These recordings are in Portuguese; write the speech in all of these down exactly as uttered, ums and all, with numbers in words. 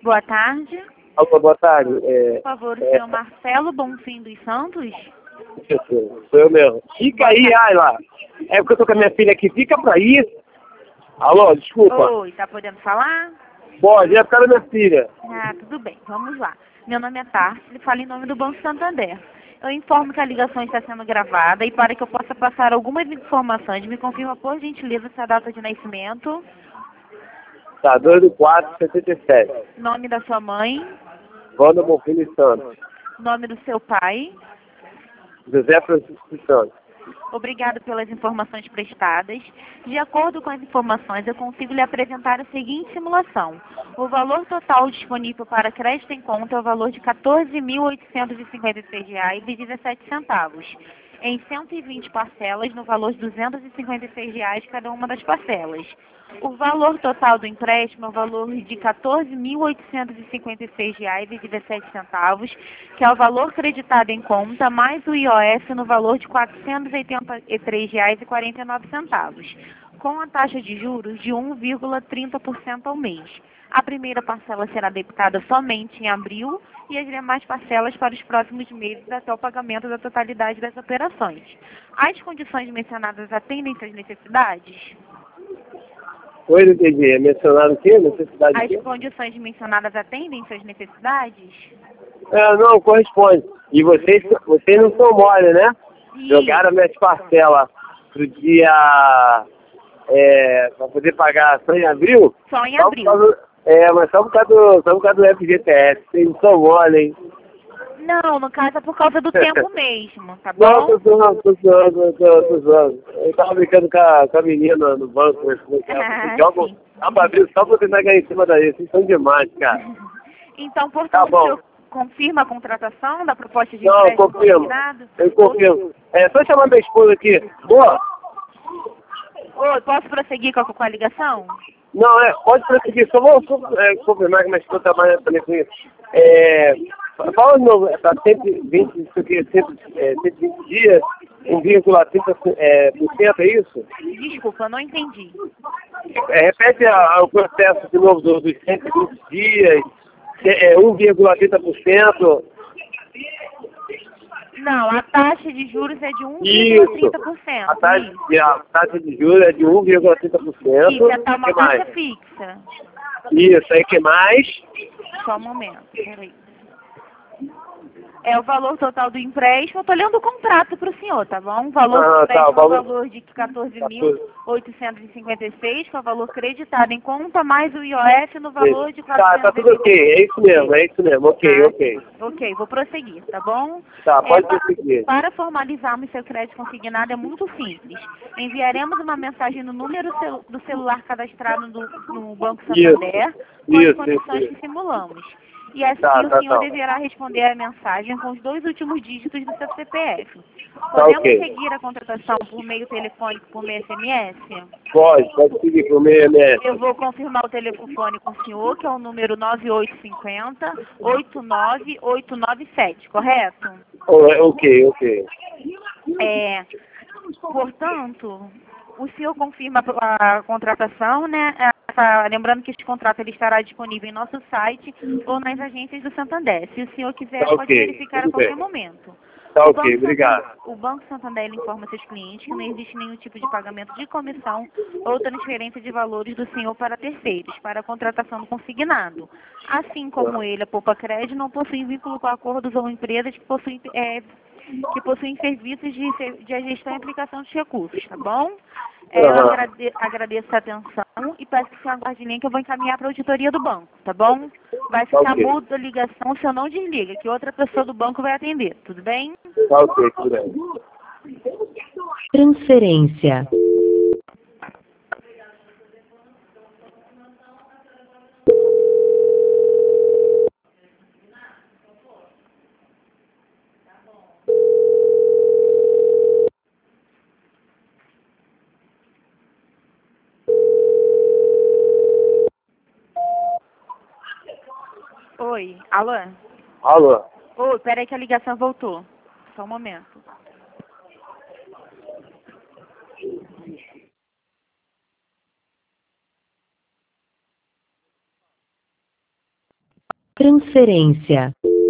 Boa tarde. Alô, boa tarde. É, Por favor, o é, senhor Marcelo Bonfim dos Santos? Isso, sou eu mesmo. Fica aí, ai lá. É porque eu tô com a minha filha aqui. Fica pra aí. Alô, desculpa. Oi, tá podendo falar? Pode, é por causa da minha filha. Ah, tudo bem, vamos lá. Meu nome é Tarsi, falo em nome do Banco Santander. Eu informo que a ligação está sendo gravada e para que eu possa passar algumas informações, me confirma por gentileza sua data de nascimento, Tá, dois do quatro, setenta e sete. nome da sua mãe, Wanda Bonfim Santos. nome do seu pai. José Francisco Santos. Obrigado pelas informações prestadas. De acordo com as informações, eu consigo lhe apresentar a seguinte simulação. O valor total disponível para crédito em conta é o valor de quatorze mil oitocentos e cinquenta e seis reais e dezessete centavos, em cento e vinte parcelas no valor de duzentos e cinquenta e seis reais cada uma das parcelas. O valor total do empréstimo é o valor de quatorze mil oitocentos e cinquenta e seis reais e dezessete centavos, que é o valor creditado em conta, mais o I O F no valor de quatrocentos e oitenta e três reais e quarenta e nove centavos, com a taxa de juros de um vírgula trinta por cento ao mês. A primeira parcela será debitada somente em abril e as demais parcelas para os próximos meses até o pagamento da totalidade das operações. As condições mencionadas atendem suas necessidades? Oi, não entendi. É mencionado o quê? Necessidade de As quê? condições mencionadas atendem suas necessidades? É, não, corresponde. E vocês, vocês não são mole, né? E Jogaram minhas parcelas pro dia... É, pra poder pagar só em abril? só em Só por abril. causa, é, mas só por causa do, só por causa do F G T S. Vocês não são mole, hein? Não, no caso é por causa do tempo mesmo, tá Não, tô bom? zoando, tô zoando, tô, tô zoando. Eu tava brincando com a, com a menina no banco, mas como é que é? Ah, Vocês jogam sim. só pra abrir, só pra tentar ganhar em cima daí. Vocês são demais, cara. Então, Tá portanto, o bom. senhor confirma a contratação da proposta de Não, eu empréstimo confirmo. consignado? Eu confirmo. É, só chamar minha esposa aqui. Boa. Oi, posso prosseguir com a, com a ligação? Não, é, pode prosseguir. Só vou só, é, confirmar que minha esposa trabalha também com isso. É, fala de novo, tá cento e vinte, isso aqui, cento, é, cento e vinte dias, um vírgula trinta por cento, é, por cento, é isso? Desculpa, eu não entendi. É, repete a, a, o processo de novo do- dos cento e vinte dias, é, é, um vírgula trinta por cento. Não, a taxa de juros é de um vírgula Isso. trinta por cento. A taxa, Isso. de- a taxa de juros é de um vírgula trinta por cento. Isso, é tá O que uma taxa mais? fixa. Isso, aí que mais? Só um momento, peraí. É o valor total do empréstimo. Eu tô lendo o contrato para o senhor, tá bom? O valor do Ah, tá, empréstimo o é o valor... valor de quatorze mil oitocentos e cinquenta e seis, que é o valor creditado em conta, mais o I O F no valor de Tá, tá tudo quatrocentos e oitenta e três. ok, é isso mesmo, é isso mesmo, ok, Tá? ok. Ok, vou prosseguir, tá bom? Tá, É, pode pa- prosseguir. para formalizarmos seu crédito consignado é muito simples. Enviaremos uma mensagem no número celu- do celular cadastrado no, no Banco Isso, Santander com as isso, condições isso, que isso. simulamos. E assim Tá, o tá, senhor tá. deverá responder a mensagem com os dois últimos dígitos do seu C P F. Tá Podemos ok. seguir a contratação por meio telefônico, por meio S M S? Pode, pode seguir pro meio, né? Eu vou confirmar o telefone com o senhor, que é o número nove oito cinco zero, oito nove oito nove sete, correto? Oh, ok, ok. É, portanto, o senhor confirma a contratação, né? Ah, lembrando que este contrato ele estará disponível em nosso site ou nas agências do Santander. Se o senhor quiser, Tá pode ok, verificar a tudo qualquer bem. momento. Tá O ok, Banco obrigado. Santander, o Banco Santander ele informa seus clientes que não existe nenhum tipo de pagamento de comissão ou transferência de valores do senhor para terceiros, para a contratação do consignado. Assim como ele, a Poupa Crédito, não possui vínculo com acordos ou empresas que possuem, é, que possuem serviços de, ser- de gestão e aplicação de recursos, tá bom? É, eu Aham. agrade- agradeço a atenção e peço que o senhor aguarde em linha que eu vou encaminhar para a auditoria do banco, tá bom? Vai Tá ficar ok. mudo a ligação se eu não desliga, que outra pessoa do banco vai atender, tudo bem? Tá ok, tudo bem. Transferência. Oi, alô? Alô? Oi, peraí que a ligação voltou. Só um momento. Transferência.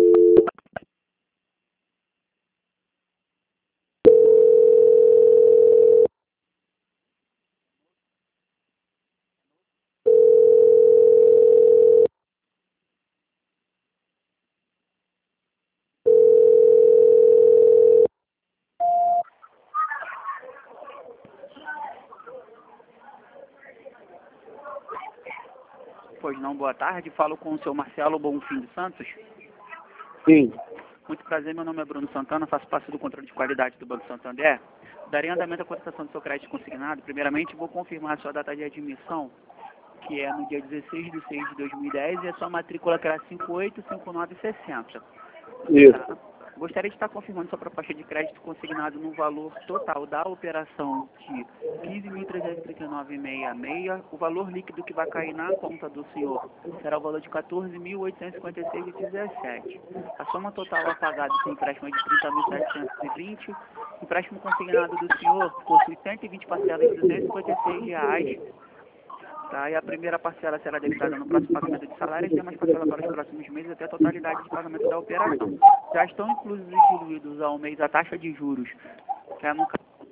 Pois não, boa tarde. Falo com o seu Marcelo Bonfim de Santos. Sim. Muito prazer, meu nome é Bruno Santana, faço parte do controle de qualidade do Banco Santander. Darei andamento à cotação do seu crédito consignado. Primeiramente, vou confirmar a sua data de admissão, que é no dia dezesseis de seis de dois mil e dez, e a sua matrícula que era cinco oito cinco nove seis zero. Isso. Tá? Gostaria de estar confirmando sua proposta de crédito consignado no valor total da operação de quinze mil trezentos e trinta e nove vírgula sessenta e seis. O valor líquido que vai cair na conta do senhor será o valor de quatorze mil oitocentos e cinquenta e seis vírgula dezessete. A soma total a pagar desse empréstimo é de trinta mil setecentos e vinte. O empréstimo consignado do senhor possui cento e vinte parcelas de duzentos e cinquenta e seis reais. Tá, e a primeira parcela será debitada no próximo pagamento de salário e as demais parcelas para os próximos meses até a totalidade de pagamento da operação. Já estão inclusos e diluídos ao mês a taxa de juros, que é no...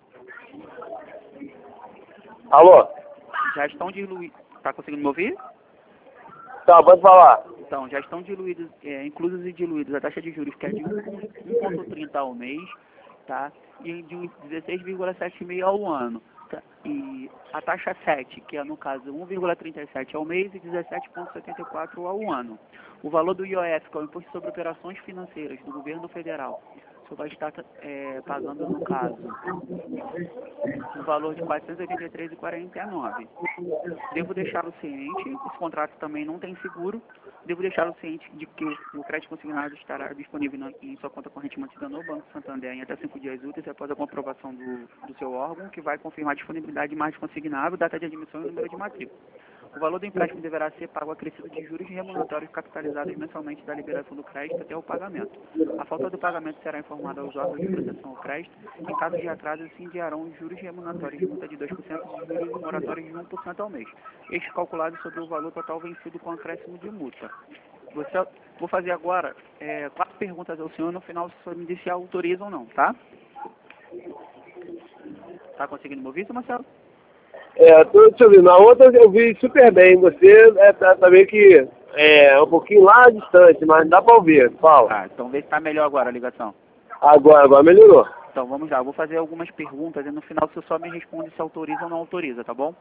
Alô? Já estão diluídos. Está conseguindo me ouvir? Tá, pode falar. Então, já estão diluídos, é, inclusos e diluídos a taxa de juros, que é de um vírgula trinta ao mês, tá? E de dezesseis vírgula setenta e cinco ao ano. Tá? E a taxa sete, que é no caso um vírgula trinta e sete ao mês e dezessete vírgula setenta e quatro ao ano. O valor do I O F, que é o Imposto sobre Operações Financeiras do Governo Federal, o senhor vai estar é, pagando, no caso, o valor de quatrocentos e oitenta e três reais e quarenta e nove centavos. Devo deixá-lo ciente, esse contrato também não tem seguro, devo deixá-lo ciente de que o crédito consignado estará disponível na, em sua conta corrente mantida no Banco Santander em até cinco dias úteis após a comprovação do, do seu órgão, que vai confirmar a disponibilidade de margem consignável, data de admissão e número de matrícula. O valor do empréstimo deverá ser pago acrescido de juros remuneratórios capitalizados mensalmente da liberação do crédito até o pagamento. A falta do pagamento será informada aos órgãos de proteção ao crédito. Em caso de atraso, se enviarão os juros remuneratórios de multa de dois por cento e juros moratórios de um por cento ao mês. Este calculado sobre o valor total vencido com acréscimo de multa. Você, vou fazer agora é, quatro perguntas ao senhor, no final se o senhor me dizer se autoriza ou não, tá? Tá conseguindo me ouvir, seu Marcelo? É, tô te ouvindo. Na outra eu vi super bem. Você é, tá, tá meio que é, um pouquinho lá distante, mas dá pra ouvir. Fala. Tá, então vê se tá melhor agora a ligação. Agora, agora melhorou. Então vamos lá, eu vou fazer algumas perguntas e no final você só me responde se autoriza ou não autoriza, tá bom?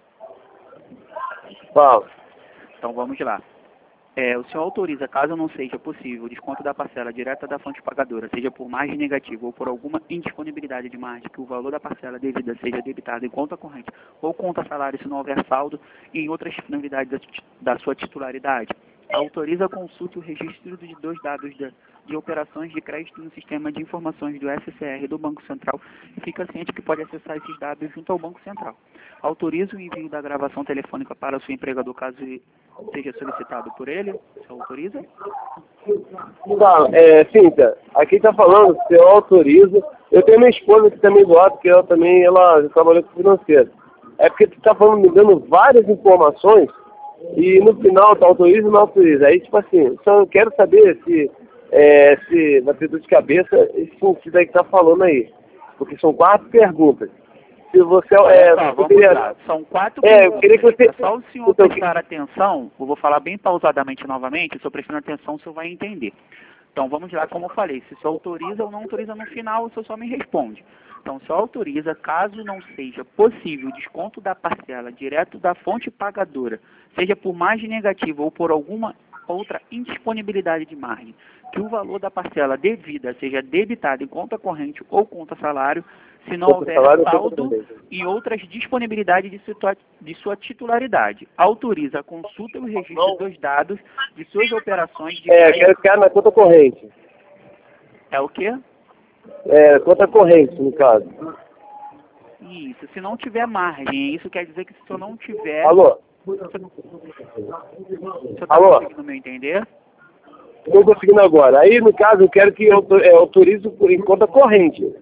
Fala. Então vamos lá. É, o senhor autoriza, caso não seja possível, o desconto da parcela direta da fonte pagadora, seja por margem negativa ou por alguma indisponibilidade de margem, que o valor da parcela devida seja debitado em conta corrente ou conta salário se não houver saldo e em outras finalidades da, da sua titularidade. Autoriza a consulta e o registro de dois dados de, de operações de crédito no sistema de informações do S C R do Banco Central e fica ciente que pode acessar esses dados junto ao Banco Central. Autoriza o envio da gravação telefônica para o seu empregador caso seja solicitado por ele. Você autoriza? Tá, é, Cíntia, aqui tá falando se eu autorizo. Eu tenho minha esposa aqui também do lado, que ela também ela trabalhou com financeiro. É porque tu tá falando, me dando várias informações e no final tu autoriza ou não autoriza. Aí, tipo assim, só quero saber se, é, se vai ter dor de cabeça esse sentido aí que tá falando aí. Porque são quatro perguntas. Se você é, tá, vamos queria... lá. São quatro é, perguntas. eu queria que você... É só o senhor então, prestar atenção, eu vou falar bem pausadamente novamente, se o senhor prestando atenção, o senhor vai entender. Então vamos lá, como eu falei, se o senhor autoriza ou não autoriza no final, o senhor só me responde. Então, se o senhor autoriza, caso não seja possível o desconto da parcela direto da fonte pagadora, seja por margem negativa ou por alguma outra indisponibilidade de margem, que o valor da parcela devida seja debitado em conta corrente ou conta salário, se não houver saldo e outras disponibilidades de sua, de sua titularidade. Autoriza a consulta e o registro dos dados de suas operações de... É, quero ficar na conta corrente. É o quê? É, conta corrente, no caso. Isso, se não tiver margem, isso quer dizer que se o senhor não tiver... Alô? O senhor está Alô? conseguindo me entender? Estou conseguindo agora. Aí, no caso, eu quero que eu é, autorize em conta corrente.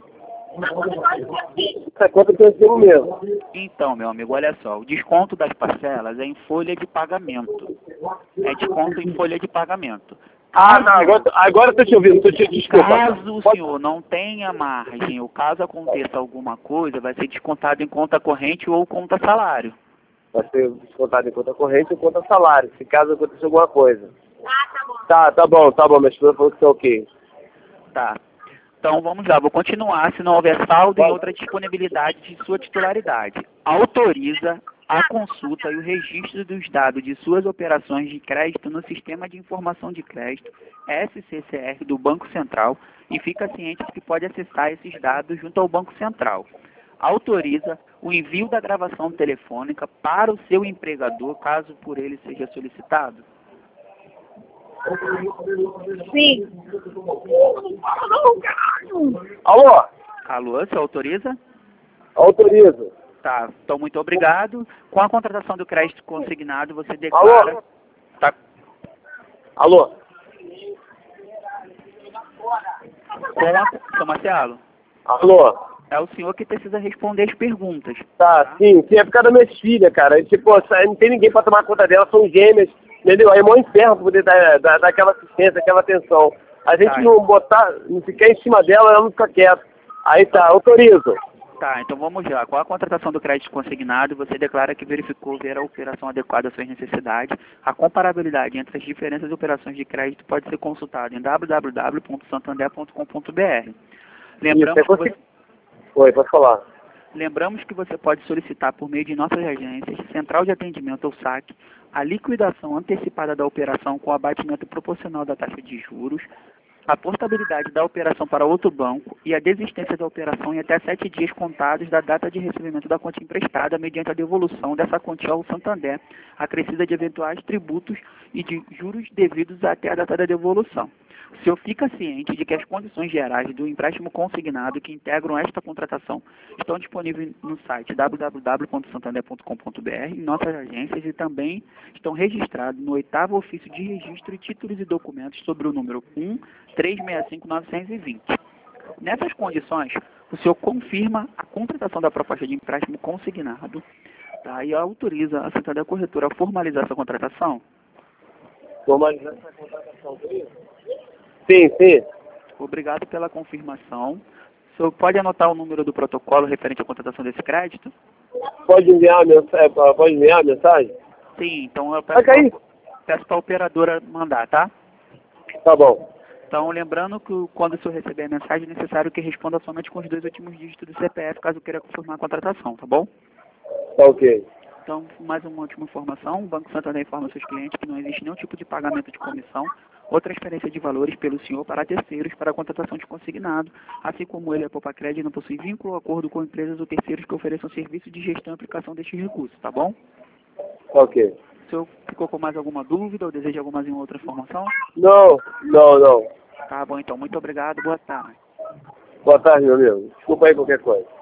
Essa conta tem que ser mesmo. Então, meu amigo, olha só, o desconto das parcelas é em folha de pagamento, É desconto em folha de pagamento. Ah, não, agora, agora eu tô te ouvindo, tô te desculpa. Caso o Pode- senhor não tenha margem, ou caso aconteça alguma coisa, vai ser descontado em conta corrente ou conta salário. Vai ser descontado em conta corrente ou conta salário, se caso aconteça alguma coisa. Tá, tá bom, tá bom, minha esposa falou que tá ok. Tá. Então vamos lá, vou continuar. Se não houver saldo em outra disponibilidade de sua titularidade, autoriza a consulta e o registro dos dados de suas operações de crédito no Sistema de Informação de Crédito, S C C R, do Banco Central, e fica ciente de que pode acessar esses dados junto ao Banco Central. Autoriza o envio da gravação telefônica para o seu empregador, caso por ele seja solicitado. Sim. Alô? Alô, você autoriza? Autorizo. Tá, então muito obrigado. Com a contratação do crédito consignado, você declara... Alô? Tá, Alô? com a... Seu Marcelo, Alô? é o senhor que precisa responder as perguntas. Tá, sim, sim, é por causa das minhas filhas, cara. Tipo, não tem ninguém pra tomar conta delas, são gêmeas, entendeu? Aí é mó inferno pra poder dar, dar, dar aquela assistência, aquela atenção. A gente Tá. não botar, não ficar em cima dela, ela não fica quieta. Aí tá, autorizo. Tá, então vamos lá. Com a contratação do crédito consignado, você declara que verificou ver a operação adequada às suas necessidades. A comparabilidade entre as diferentes operações de crédito pode ser consultada em w w w ponto santander ponto com ponto b r. Lembramos, Isso, é que você, Oi, pode falar. lembramos que você pode solicitar por meio de nossas agências, central de atendimento ou saque, a liquidação antecipada da operação com abatimento proporcional da taxa de juros, a portabilidade da operação para outro banco e a desistência da operação em até sete dias contados da data de recebimento da quantia emprestada mediante a devolução dessa quantia ao Santander, acrescida de eventuais tributos e de juros devidos até a data da devolução. O senhor fica ciente de que as condições gerais do empréstimo consignado que integram esta contratação estão disponíveis no site w w w ponto santander ponto com ponto b r, em nossas agências, e também estão registrados no oitavo ofício de registro e títulos e documentos sobre o número um três seis cinco nove dois zero. Nessas condições, o senhor confirma a contratação da proposta de empréstimo consignado, tá, e autoriza a Santander Corretora a formalizar essa contratação? Formalizar essa contratação, sim, sim. Obrigado pela confirmação. O senhor pode anotar o número do protocolo referente à contratação desse crédito? Pode enviar a mensagem, pode enviar a mensagem? Sim, então eu Vai peço cair. peço para a operadora mandar, tá? Tá bom. Então, lembrando que quando o senhor receber a mensagem, é necessário que responda somente com os dois últimos dígitos do C P F, caso queira confirmar a contratação, tá bom? Tá ok. Então, mais uma última informação. O Banco Santander informa seus clientes que não existe nenhum tipo de pagamento de comissão ou transferência de valores pelo senhor para terceiros para a contratação de consignado, assim como ele, a Popacred, não possui vínculo ou acordo com empresas ou terceiros que ofereçam serviço de gestão e aplicação destes recursos, tá bom? Tá ok. O senhor ficou com mais alguma dúvida ou deseja alguma outra informação? Não, não, não. Tá bom, então. Muito obrigado. Boa tarde. Boa tarde, meu amigo. Desculpa aí qualquer coisa.